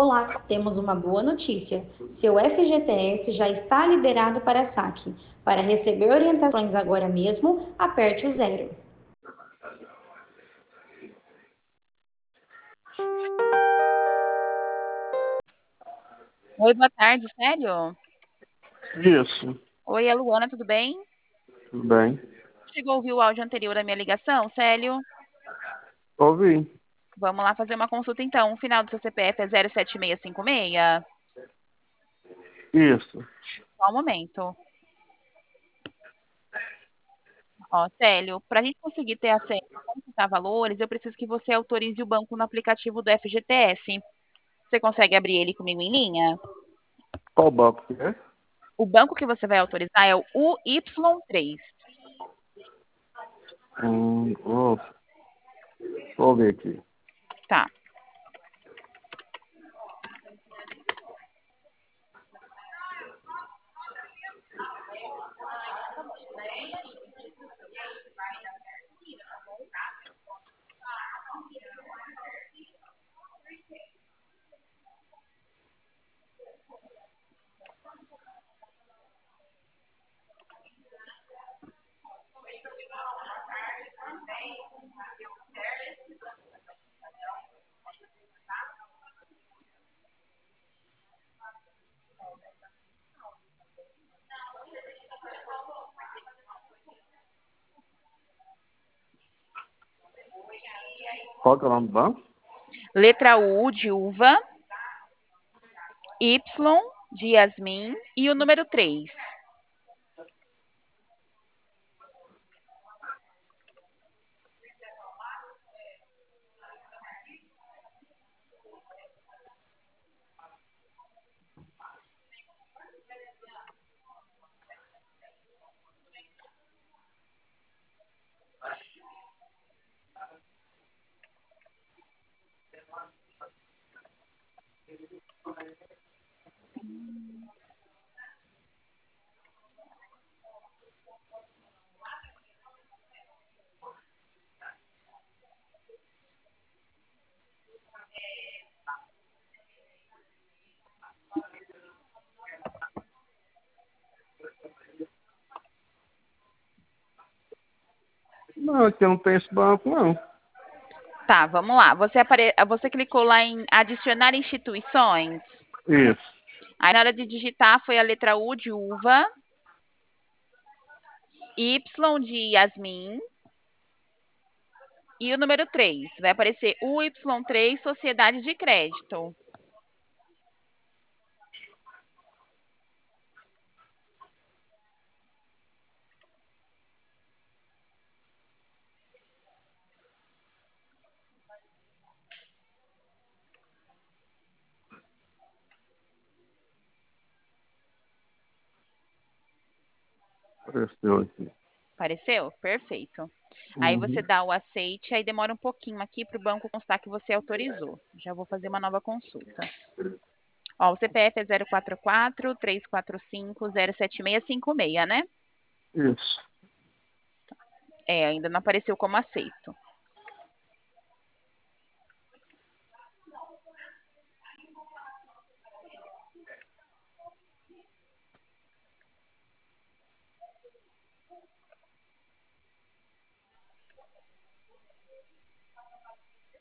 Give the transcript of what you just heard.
Olá, temos uma boa notícia. Seu FGTS já está liberado para saque. Para receber orientações agora mesmo, aperte o zero. Oi, boa tarde, sério? Isso, Oi, é Luana, tudo bem? tudo bem. Chegou a ouvir o áudio anterior da minha ligação, Célio? Ouvi. Vamos lá fazer uma consulta então. O final do seu CPF é 07656? Isso. Só um momento. Ó, Célio, para a gente conseguir ter acesso a consultar valores, eu preciso que você autorize o banco no aplicativo do FGTS. Você consegue abrir ele comigo em linha? Qual banco que é? O banco que você vai autorizar é o UY3. Oh, vou ver aqui. Tá. Qual que é o nome do banco? Letra U de uva, Y de Yasmin e o número 3. Não, aqui não tem esse banco, não. Tá, vamos lá. Você clicou lá em adicionar instituições. Isso. Aí na hora de digitar foi a letra U de uva, Y de Yasmin e o número 3. Vai aparecer UY3 Sociedade de Crédito. Apareceu aqui. Apareceu? Perfeito. Aí você Uhum. dá o aceite, aí demora um pouquinho aqui para o banco constar que você autorizou. Já vou fazer uma nova consulta. Ó, o CPF é 044-345-07656, né? Isso. É, ainda não apareceu como aceito.